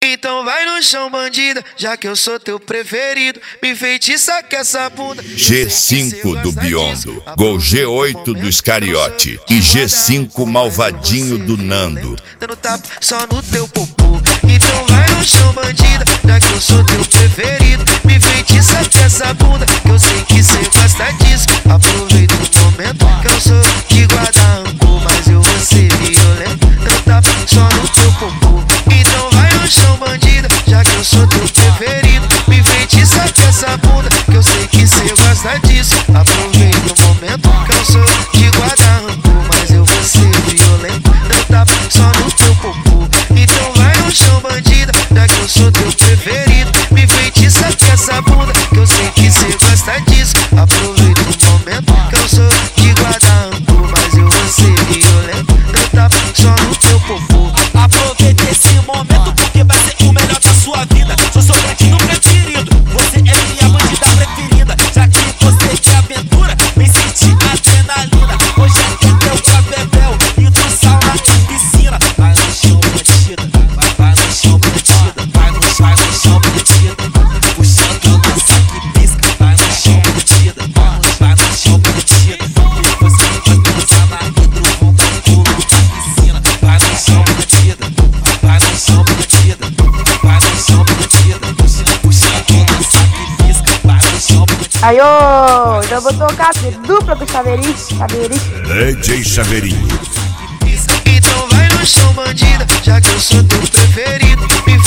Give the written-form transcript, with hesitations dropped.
Então vai no chão, bandida, já que eu sou teu preferido. Me feitiça que essa bunda. G5 do Biondo, Gol G8 do Iscariote e G5 malvadinho do Nando. Dando tapa só no teu popô. Então vai no chão, bandida, já que eu sou teu preferido. Me feitiça que essa bunda, que eu sei que cê gosta disso. Aproveita o momento que eu sou de guarda rancor, mas eu vou ser violento. Dando tapa só no teu popô. Então vai no chão, bandida, já que eu sou teu preferido. Me feitiça que essa bunda, que eu sei que cê gosta disso. Aproveita o momento que eu sou de guarda rancor, mas eu vou ser violento. Dando tapa só no teu popô. Então vai no chão, bandida, já que eu sou teu preferido. Me feitiça que essa bunda, que eu sei que cê gosta disso. Aproveita o momento que eu sou de guarda rancor, mas eu vou ser violento. Dando tapa só no teu popô. Aproveita esse momento porque vai ser o melhor da sua vida. Sou seu gatinho preferido, você é minha bandida preferida. Já que você quer aventura, vem sentir adrenalina. Hoje é teu cabebel, indo sauna e piscina. Vai no chão, bandida, vai no chão, bandida. Vai no chão, bandida, puxando nossa que pisca. Vai no chão, bandida, vai no chão, bandida. Depois que vai dançar na hidro, vão dar pulo na piscina. Vai no chão, bandida, vai no chão, bandida. Vai no chão, bandida, puxando nossa que pisca. Vai no chão, bandida. Aí, ô, já vou tocar de dupla com Chaveirinho. DJ Chaveirinho. Então vai no chão, bandida, já que eu sou teu preferido. Me